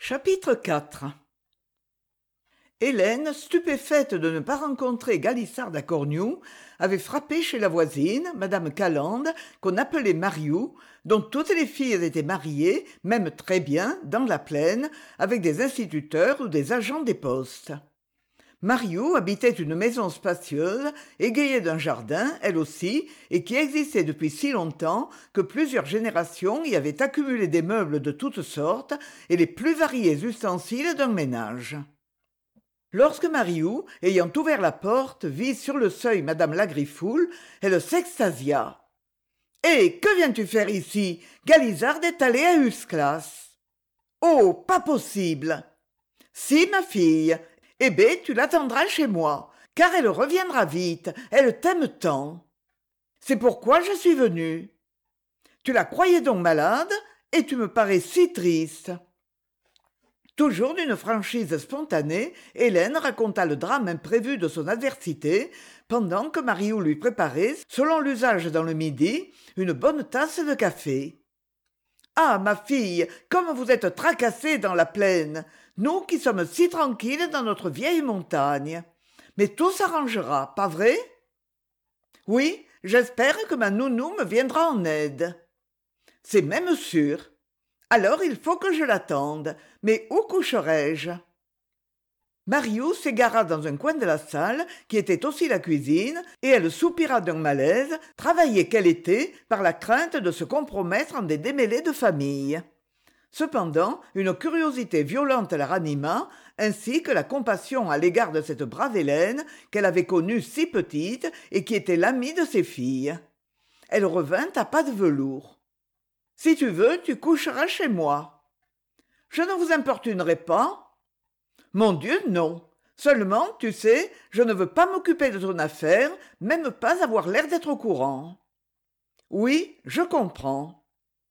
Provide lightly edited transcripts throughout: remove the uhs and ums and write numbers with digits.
Chapitre 4. Hélène, stupéfaite de ne pas rencontrer Galissard à Cornoux, avait frappé chez la voisine, madame Calande, qu'on appelait Mariou, dont toutes les filles étaient mariées, même très bien, dans la plaine, avec des instituteurs ou des agents des postes. Mariou habitait une maison spacieuse, égayée d'un jardin, elle aussi, et qui existait depuis si longtemps que plusieurs générations y avaient accumulé des meubles de toutes sortes et les plus variés ustensiles d'un ménage. Lorsque Mariou, ayant ouvert la porte, vit sur le seuil madame Lagriffoul, elle s'extasia. « Eh, que viens-tu faire ici ? Galisard est allé à Usclas. »« Oh, pas possible !»« Si, ma fille. Eh bien, tu l'attendras chez moi, car elle reviendra vite, elle t'aime tant. C'est pourquoi je suis venue. Tu la croyais donc malade, et tu me parais si triste. » Toujours d'une franchise spontanée, Hélène raconta le drame imprévu de son adversité, pendant que Mariou lui préparait, selon l'usage dans le midi, une bonne tasse de café. « Ah, ma fille, comme vous êtes tracassée dans la plaine, nous qui sommes si tranquilles dans notre vieille montagne. Mais tout s'arrangera, pas vrai ? Oui, j'espère que ma nounou me viendra en aide. C'est même sûr. Alors il faut que je l'attende. Mais où coucherai-je ? » Mariou s'égara dans un coin de la salle, qui était aussi la cuisine, et elle soupira d'un malaise, travaillée qu'elle était par la crainte de se compromettre en des démêlés de famille. Cependant, une curiosité violente la ranima, ainsi que la compassion à l'égard de cette brave Hélène, qu'elle avait connue si petite et qui était l'amie de ses filles. Elle revint à pas de velours. « Si tu veux, tu coucheras chez moi. »« Je ne vous importunerai pas ? » ?»« Mon Dieu, non. Seulement, tu sais, je ne veux pas m'occuper de ton affaire, même pas avoir l'air d'être au courant. »« Oui, je comprends. »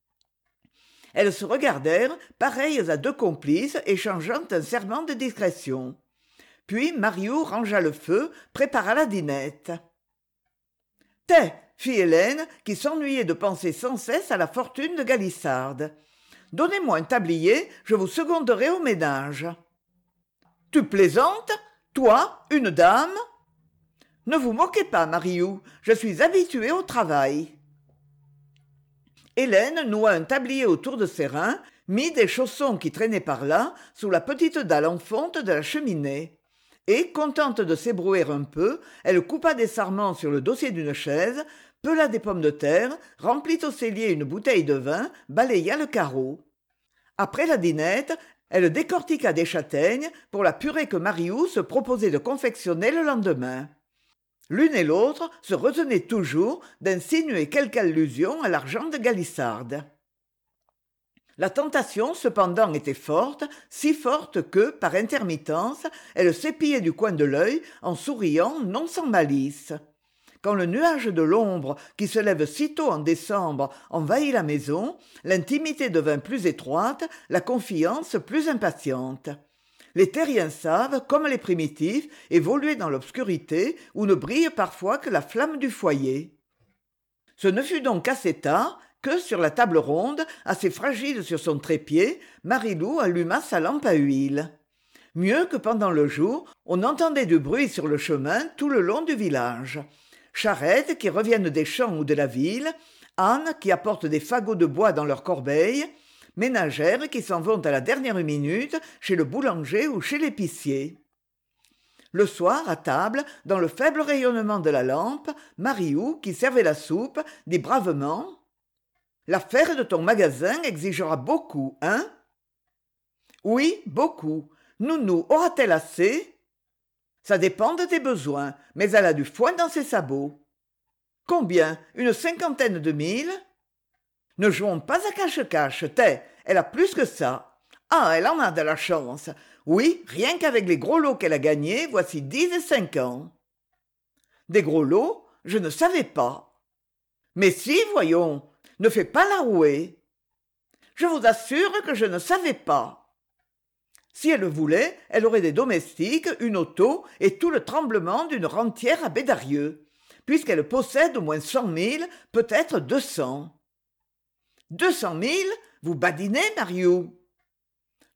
Elles se regardèrent, pareilles à deux complices, échangeant un serment de discrétion. Puis Mariou rangea le feu, prépara la dînette. « Tais !» fit Hélène, qui s'ennuyait de penser sans cesse à la fortune de Galissard. « Donnez-moi un tablier, je vous seconderai au ménage. »« Tu plaisantes ? Toi, une dame ? » ?»« Ne vous moquez pas, Mariou, je suis habituée au travail. » Hélène noua un tablier autour de ses reins, mit des chaussons qui traînaient par là sous la petite dalle en fonte de la cheminée. Et, contente de s'ébrouer un peu, elle coupa des sarments sur le dossier d'une chaise, pela des pommes de terre, remplit au cellier une bouteille de vin, balaya le carreau. Après la dînette, elle décortiqua des châtaignes pour la purée que Mariou se proposait de confectionner le lendemain. L'une et l'autre se retenaient toujours d'insinuer quelque allusion à l'argent de Galissard. La tentation, cependant, était forte, si forte que, par intermittence, elle s'épillait du coin de l'œil en souriant non sans malice. Quand le nuage de l'ombre, qui se lève sitôt en décembre, envahit la maison, l'intimité devint plus étroite, la confiance plus impatiente. Les terriens savent, comme les primitifs, évoluer dans l'obscurité où ne brille parfois que la flamme du foyer. Ce ne fut donc assez tard que, sur la table ronde, assez fragile sur son trépied, Marilou alluma sa lampe à huile. Mieux que pendant le jour, on entendait du bruit sur le chemin tout le long du village. Charrettes qui reviennent des champs ou de la ville, ânes qui apportent des fagots de bois dans leurs corbeilles, ménagères qui s'en vont à la dernière minute chez le boulanger ou chez l'épicier. Le soir, à table, dans le faible rayonnement de la lampe, Mariou, qui servait la soupe, dit bravement : « L'affaire de ton magasin exigera beaucoup, hein ? » ?»« Oui, beaucoup. Nounou aura-t-elle assez ? » ?»« Ça dépend de tes besoins, mais elle a du foin dans ses sabots. » »« Combien ? Une 50aine de mille ? » ?»« Ne jouons pas à cache-cache, tais, elle a plus que ça. Ah, elle en a de la chance. Oui, rien qu'avec les gros lots qu'elle a gagnés, voici 10 et 5 ans. » »« Des gros lots ? Je ne savais pas. »« Mais si, voyons, ne fais pas la rouée. »« Je vous assure que je ne savais pas. » Si elle voulait, elle aurait des domestiques, une auto et tout le tremblement d'une rentière à Bédarieux, puisqu'elle possède au moins 100 000, peut-être 200. 200 000 ? Vous badinez, Mariou ?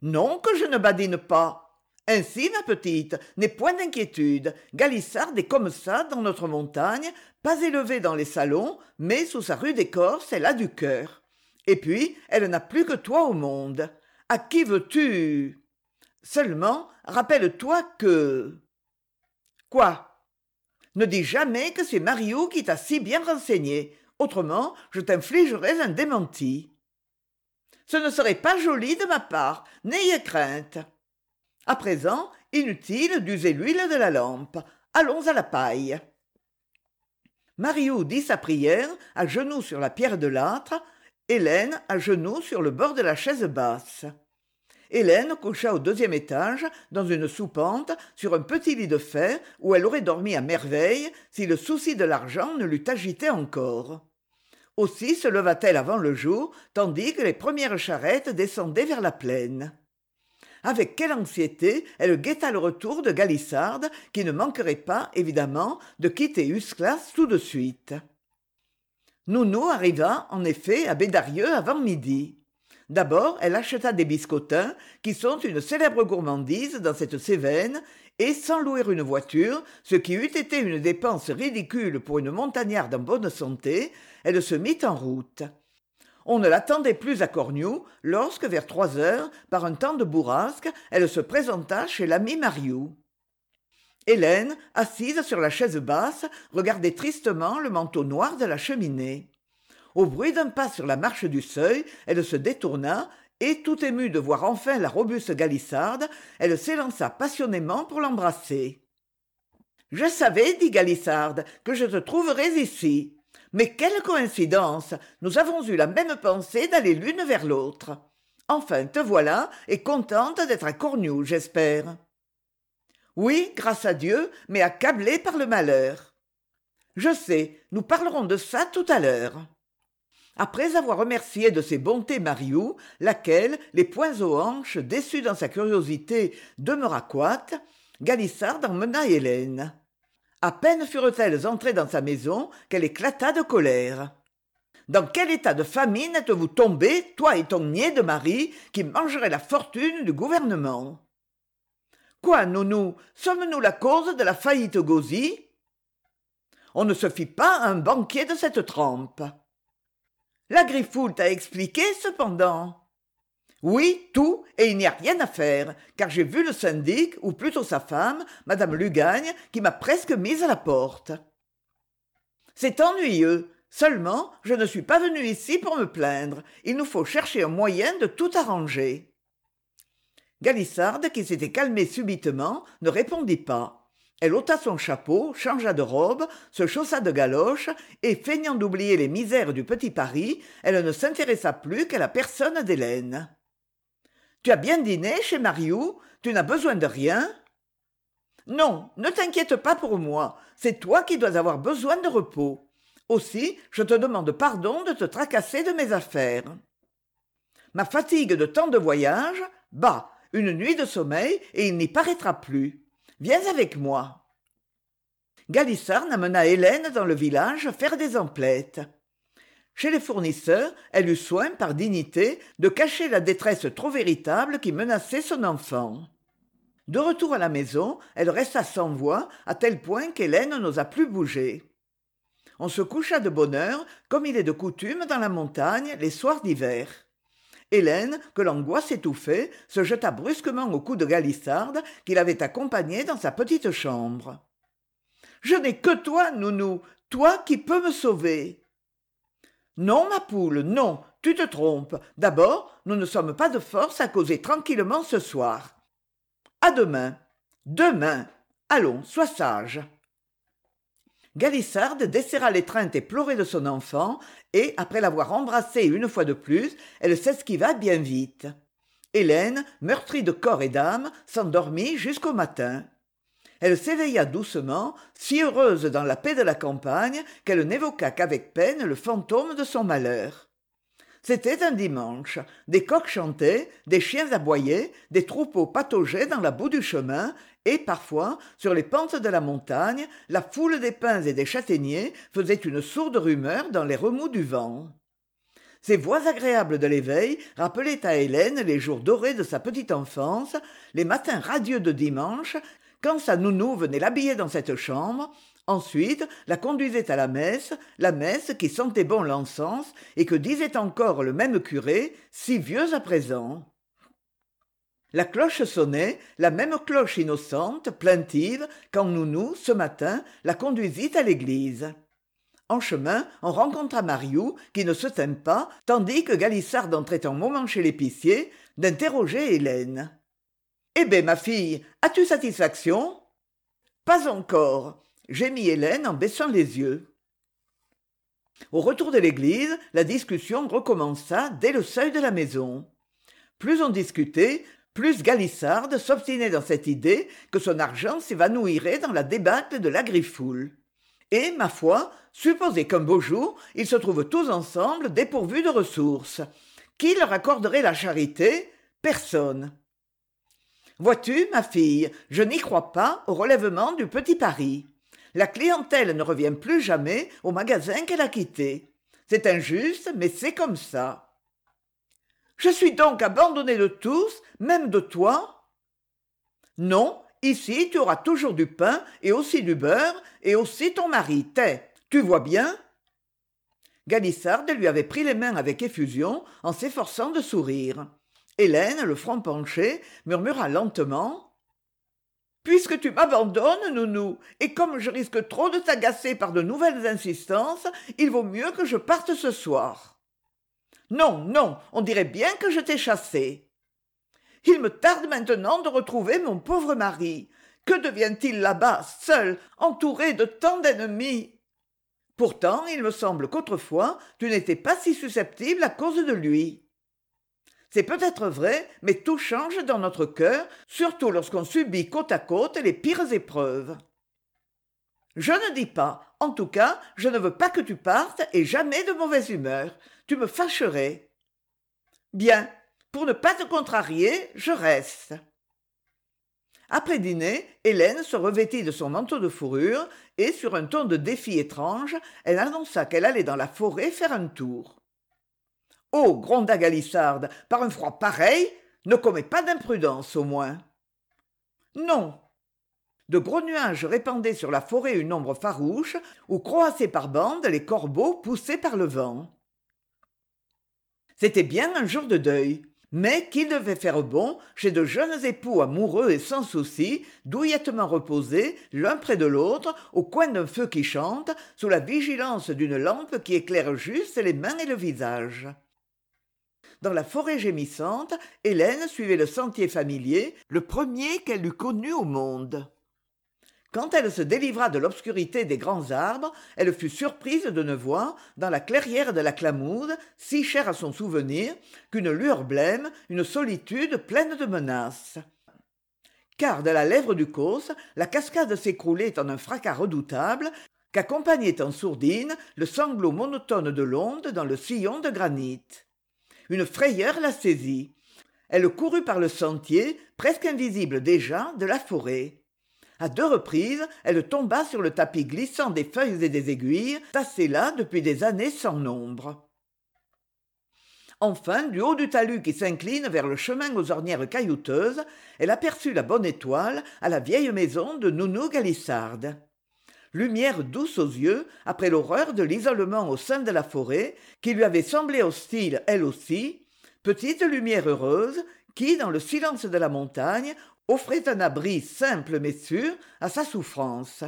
Non que je ne badine pas. Ainsi, ma petite, n'aie point d'inquiétude. Galissarde est comme ça dans notre montagne, pas élevée dans les salons, mais sous sa rude écorce, elle a du cœur. Et puis, elle n'a plus que toi au monde. À qui veux-tu? Seulement, rappelle-toi que... Quoi? Ne dis jamais que c'est Mariou qui t'a si bien renseigné. Autrement, je t'infligerais un démenti. Ce ne serait pas joli de ma part, n'ayez crainte. À présent, inutile d'user l'huile de la lampe. Allons à la paille. Mariou dit sa prière, à genoux sur la pierre de l'âtre, Hélène à genoux sur le bord de la chaise basse. Hélène coucha au 2e étage, dans une soupente, sur un petit lit de fer où elle aurait dormi à merveille si le souci de l'argent ne l'eût agité encore. Aussi se leva-t-elle avant le jour, tandis que les premières charrettes descendaient vers la plaine. Avec quelle anxiété elle guetta le retour de Galissarde, qui ne manquerait pas, évidemment, de quitter Usclas tout de suite. Nounou arriva, en effet, à Bédarieux avant midi. D'abord, elle acheta des biscottins, qui sont une célèbre gourmandise dans cette Cévennes, et sans louer une voiture, ce qui eût été une dépense ridicule pour une montagnarde en bonne santé, elle se mit en route. On ne l'attendait plus à Cornioux lorsque, vers 3 heures, par un temps de bourrasque, elle se présenta chez l'ami Mariou. Hélène, assise sur la chaise basse, regardait tristement le manteau noir de la cheminée. Au bruit d'un pas sur la marche du seuil, elle se détourna, et, tout émue de voir enfin la robuste Galissarde, elle s'élança passionnément pour l'embrasser. « Je savais, dit Galissarde, que je te trouverais ici. Mais quelle coïncidence! Nous avons eu la même pensée d'aller l'une vers l'autre. Enfin, te voilà, et contente d'être à Cornioux, j'espère. » « Oui, grâce à Dieu, mais accablée par le malheur. »« Je sais, nous parlerons de ça tout à l'heure. » Après avoir remercié de ses bontés Mariou, laquelle, les poings aux hanches, déçue dans sa curiosité, demeura coite, Galissarde emmena Hélène. À peine furent-elles entrées dans sa maison qu'elle éclata de colère. « Dans quel état de famine êtes-vous tombés, toi et ton niais de mari, qui mangerait la fortune du gouvernement ?» « Quoi, nounou, sommes-nous la cause de la faillite Gauzy ?»« On ne se fie pas à un banquier de cette trempe. »« La Griffoul t'a expliqué, cependant ?»« Oui, tout, et il n'y a rien à faire, car j'ai vu le syndic, ou plutôt sa femme, madame Lugagne, qui m'a presque mise à la porte. »« C'est ennuyeux. Seulement, je ne suis pas venue ici pour me plaindre. Il nous faut chercher un moyen de tout arranger. » Galissarde, qui s'était calmée subitement, ne répondit pas. Elle ôta son chapeau, changea de robe, se chaussa de galoches, et, feignant d'oublier les misères du petit Paris, elle ne s'intéressa plus qu'à la personne d'Hélène. « Tu as bien dîné chez Mariou? Tu n'as besoin de rien ?»« Non, ne t'inquiète pas pour moi, c'est toi qui dois avoir besoin de repos. Aussi, je te demande pardon de te tracasser de mes affaires. Ma fatigue de tant de voyages, bah, une nuit de sommeil et il n'y paraîtra plus. Viens avec moi. » Galissarde amena Hélène dans le village faire des emplettes. Chez les fournisseurs, elle eut soin, par dignité, de cacher la détresse trop véritable qui menaçait son enfant. De retour à la maison, elle resta sans voix, à tel point qu'Hélène n'osa plus bouger. On se coucha de bonne heure, comme il est de coutume dans la montagne les soirs d'hiver. Hélène, que l'angoisse étouffait, se jeta brusquement au cou de Galissarde, qui l'avait accompagnée dans sa petite chambre. « Je n'ai que toi, nounou, toi qui peux me sauver. »« Non, ma poule, non, tu te trompes. D'abord, nous ne sommes pas de force à causer tranquillement ce soir. À demain. Demain. Allons, sois sage. » Galissarde desserra l'étreinte éplorée de son enfant, et, après l'avoir embrassé une fois de plus, elle s'esquiva bien vite. Hélène, meurtrie de corps et d'âme, s'endormit jusqu'au matin. Elle s'éveilla doucement, si heureuse dans la paix de la campagne qu'elle n'évoqua qu'avec peine le fantôme de son malheur. C'était un dimanche. Des coqs chantaient, des chiens aboyaient, des troupeaux pataugeaient dans la boue du chemin, et parfois, sur les pentes de la montagne, la foule des pins et des châtaigniers faisait une sourde rumeur dans les remous du vent. Ces voix agréables de l'éveil rappelaient à Hélène les jours dorés de sa petite enfance, les matins radieux de dimanche, quand sa nounou venait l'habiller dans cette chambre, ensuite la conduisait à la messe qui sentait bon l'encens et que disait encore le même curé, si vieux à présent. La cloche sonnait, la même cloche innocente, plaintive, quand nounou, ce matin, la conduisit à l'église. En chemin, on rencontra Mariou, qui ne se tint pas, tandis que Galissard entrait un moment chez l'épicier, d'interroger Hélène. « Eh ben, ma fille, as-tu satisfaction ?»« Pas encore. » gémit Hélène en baissant les yeux. Au retour de l'église, la discussion recommença dès le seuil de la maison. Plus on discutait, plus Galissard s'obstinait dans cette idée que son argent s'évanouirait dans la débâcle de l'Agrifoule. Et, ma foi, supposez qu'un beau jour, ils se trouvent tous ensemble dépourvus de ressources. Qui leur accorderait la charité ? Personne. Vois-tu, ma fille, je n'y crois pas au relèvement du petit Paris. La clientèle ne revient plus jamais au magasin qu'elle a quitté. C'est injuste, mais c'est comme ça. Je suis donc abandonnée de tous, même de toi ? Non, ici tu auras toujours du pain et aussi du beurre et aussi ton mari. Tu vois bien ? Galissard lui avait pris les mains avec effusion en s'efforçant de sourire. Hélène, le front penché, murmura lentement : « Puisque tu m'abandonnes, nounou, et comme je risque trop de t'agacer par de nouvelles insistances, il vaut mieux que je parte ce soir. » Non, non, on dirait bien que je t'ai chassé. Il me tarde maintenant de retrouver mon pauvre mari. Que devient-il là-bas, seul, entouré de tant d'ennemis ? Pourtant, il me semble qu'autrefois, tu n'étais pas si susceptible à cause de lui. C'est peut-être vrai, mais tout change dans notre cœur, surtout lorsqu'on subit côte à côte les pires épreuves. Je ne dis pas. En tout cas, je ne veux pas que tu partes et jamais de mauvaise humeur. Tu me fâcherais. Bien, pour ne pas te contrarier, je reste. Après dîner, Hélène se revêtit de son manteau de fourrure et, sur un ton de défi étrange, elle annonça qu'elle allait dans la forêt faire un tour. « Oh !» gronda Galissard, « par un froid pareil, ne commets pas d'imprudence, au moins. »« Non. » De gros nuages répandaient sur la forêt une ombre farouche, où croassaient par bandes les corbeaux poussés par le vent. C'était bien un jour de deuil, mais qu'il devait faire bon chez de jeunes époux amoureux et sans souci, douillettement reposés, l'un près de l'autre, au coin d'un feu qui chante, sous la vigilance d'une lampe qui éclaire juste les mains et le visage. Dans la forêt gémissante, Hélène suivait le sentier familier, le premier qu'elle eût connu au monde. Quand elle se délivra de l'obscurité des grands arbres, elle fut surprise de ne voir, dans la clairière de la Clamoude, si chère à son souvenir, qu'une lueur blême, une solitude pleine de menaces. Car de la lèvre du Causse, la cascade s'écroulait en un fracas redoutable, qu'accompagnait en sourdine le sanglot monotone de l'onde dans le sillon de granit. Une frayeur la saisit. Elle courut par le sentier, presque invisible déjà, de la forêt. À 2 reprises, elle tomba sur le tapis glissant des feuilles et des aiguilles, tassées là depuis des années sans nombre. Enfin, du haut du talus qui s'incline vers le chemin aux ornières caillouteuses, elle aperçut la bonne étoile à la vieille maison de nounou Galissard. Lumière douce aux yeux, après l'horreur de l'isolement au sein de la forêt, qui lui avait semblé hostile elle aussi, petite lumière heureuse, qui, dans le silence de la montagne, offrait un abri simple mais sûr à sa souffrance.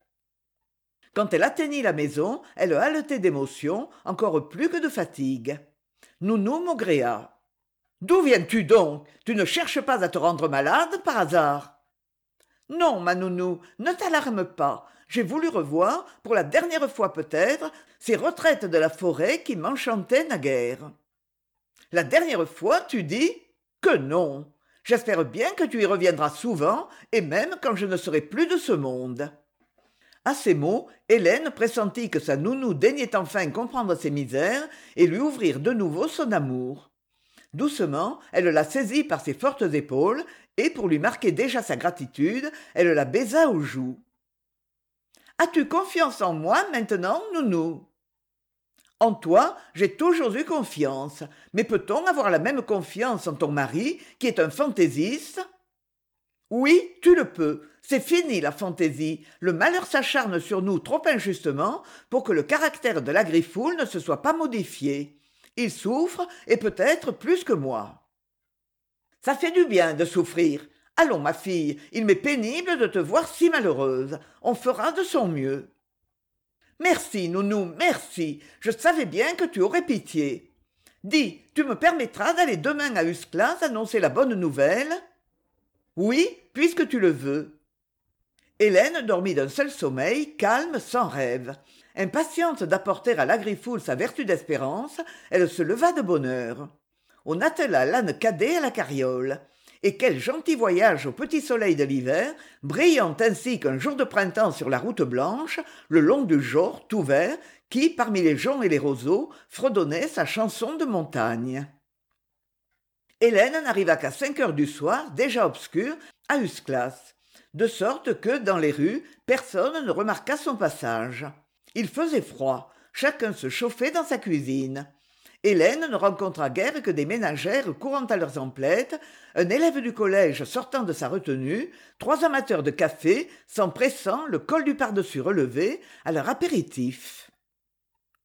Quand elle atteignit la maison, elle haletait d'émotion, encore plus que de fatigue. Nounou maugréa. « D'où viens-tu donc ? Tu ne cherches pas à te rendre malade par hasard ?»« Non, ma nounou, ne t'alarme pas. J'ai voulu revoir, pour la dernière fois peut-être, ces retraites de la forêt qui m'enchantaient naguère. »« La dernière fois, tu dis ? Que non ! J'espère bien que tu y reviendras souvent, et même quand je ne serai plus de ce monde. » À ces mots, Hélène pressentit que sa nounou daignait enfin comprendre ses misères et lui ouvrir de nouveau son amour. Doucement, elle la saisit par ses fortes épaules, et pour lui marquer déjà sa gratitude, elle la baisa aux joues. « As-tu confiance en moi maintenant, nounou ? » En toi, j'ai toujours eu confiance. Mais peut-on avoir la même confiance en ton mari, qui est un fantaisiste? Oui, tu le peux. C'est fini la fantaisie. Le malheur s'acharne sur nous trop injustement pour que le caractère de la Griffoul ne se soit pas modifié. Il souffre, et peut-être plus que moi. Ça fait du bien de souffrir. Allons, ma fille, il m'est pénible de te voir si malheureuse. On fera de son mieux. Merci, nounou, merci. Je savais bien que tu aurais pitié. Dis, tu me permettras d'aller demain à Usclas annoncer la bonne nouvelle? Oui, puisque tu le veux. Hélène dormit d'un seul sommeil, calme, sans rêve. Impatiente d'apporter à la Griffoul sa vertu d'espérance, elle se leva de bonne heure. On attela l'âne cadet à la carriole. Et quel gentil voyage au petit soleil de l'hiver, brillant ainsi qu'un jour de printemps sur la route blanche, le long du Jord tout vert, qui, parmi les joncs et les roseaux, fredonnait sa chanson de montagne. Hélène n'arriva qu'à 5 heures du soir, déjà obscur, à Usclas, de sorte que, dans les rues, personne ne remarqua son passage. Il faisait froid, chacun se chauffait dans sa cuisine. Hélène ne rencontra guère que des ménagères courant à leurs emplettes, un élève du collège sortant de sa retenue, 3 amateurs de café s'empressant, le col du pardessus relevé, à leur apéritif.